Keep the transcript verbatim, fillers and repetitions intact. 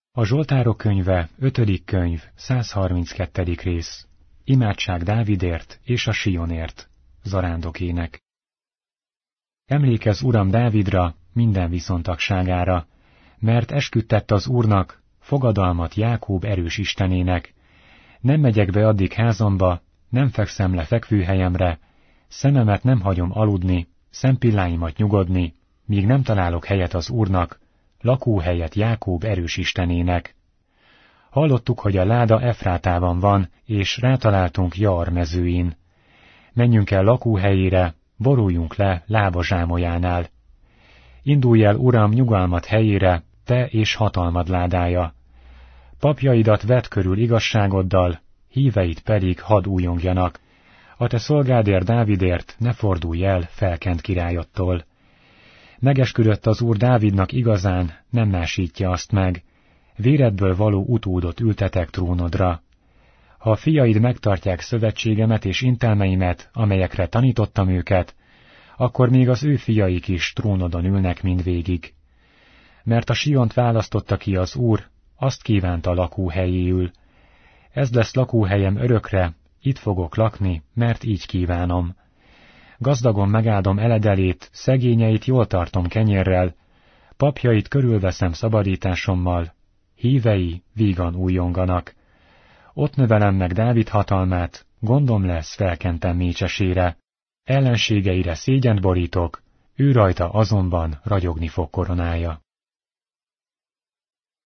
A Zsoltárok könyve, ötödik könyv, százharminckettedik rész. Imádság Dávidért és a Sionért. Zarándokének. Emlékezz, Uram, Dávidra, minden viszontagságára, mert esküdtett az Úrnak, fogadalmat Jákób erős Istenének. Nem megyek be addig házamba, nem fekszem le fekvőhelyemre, szememet nem hagyom aludni, szempilláimat nyugodni, míg nem találok helyet az Úrnak, lakóhelyet Jákób erős Istenének. Hallottuk, hogy a láda Efrátában van, és rátaláltunk Jaar mezőin. Menjünk el lakóhelyére, boruljunk le lába zsámolyánál. Indulj el, Uram, nyugalmat helyére, te és hatalmad ládája. Papjaidat vedd körül igazságoddal, híveit pedig hadd újongjanak. A te szolgádért, Dávidért ne fordulj el felkent királyodtól. Megesküdött az Úr Dávidnak igazán, nem másítja azt meg. Véredből való utódot ültetek trónodra. Ha a fiaid megtartják szövetségemet és intelmeimet, amelyekre tanítottam őket, akkor még az ő fiaik is trónodon ülnek mindvégig. Mert a Siont választotta ki az Úr, azt kívánta lakóhelyéül. Ez lesz lakóhelyem örökre, itt fogok lakni, mert így kívánom. Gazdagon megáldom eledelét, szegényeit jól tartom kenyérrel, papjait körülveszem szabadításommal, hívei vígan újonganak. Ott növelem meg Dávid hatalmát, gondom lesz felkentem mécsesére. Ellenségeire szégyent borítok, ő rajta azonban ragyogni fog koronája.